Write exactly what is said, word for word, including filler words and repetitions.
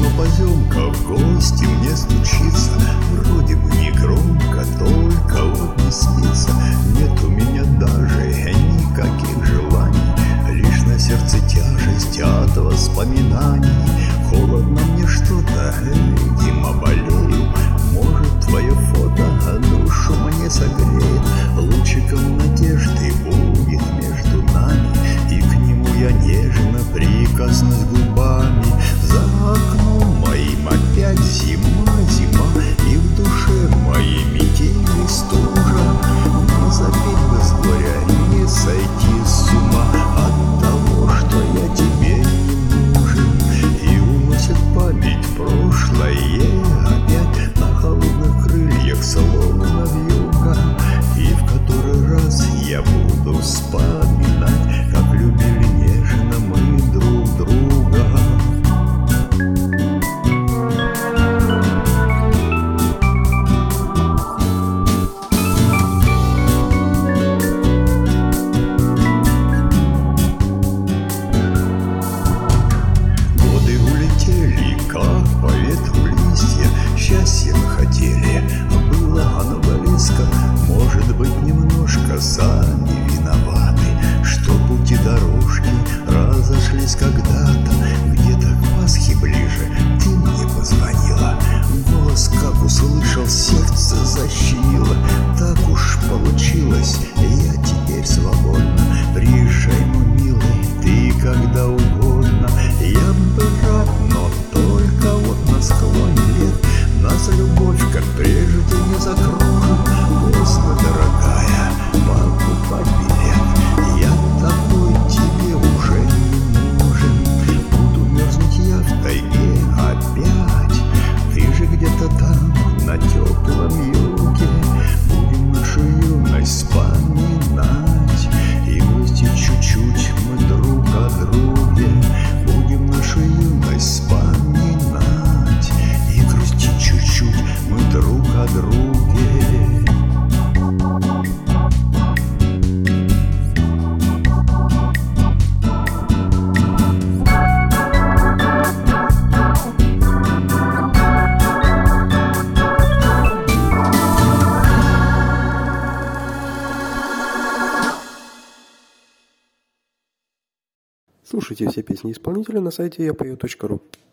но поземка в гости мне стучится. Вроде бы не громко, только вот не спится. Нет у меня даже никаких желаний, лишь на сердце тяжесть от воспоминаний. Холодно мне что-то, видимо, болею. Может, твое фото душу мне согреет. Лучиком надежды будет между нами, и к нему я нежно прикоснусь губами. За окном моим опять зима, зима, и в душе моей метель и стужа. Не запить бы с горя, не сойти с ума от того, что я тебе не нужен. И уносит память прошлое опять на холодных крыльях, словно вьюга. И в который раз я буду вспоминать, как любили нежно мы друг друга. Годы улетели, как по ветру листья. Счастья мы хотели, а было оно близко. Может быть, немножко сами виноваты, что пути дорожки разошлись когда-то. Где-то к Пасхе ближе ты мне позвонила. Голос, как услышал, сердце защемило. Так уж получилось, я теперь свободна. Приезжай, мой милый, ты когда угодно. Я бы рад, но только вот на склоне лет нас любовь, как прежде, не закроет. Поздно, дорогая, покупать билет. Я такой тебе уже не нужен. Буду мерзнуть я в тайге опять. Ты же где-то там, на теплом юге. Будем нашу юность вспоминать, и грустить чуть-чуть мы друг о друге. Будем нашу юность вспоминать, и грустить чуть-чуть мы друг о друге. Слушайте все песни исполнителя на сайте я пою точка ру.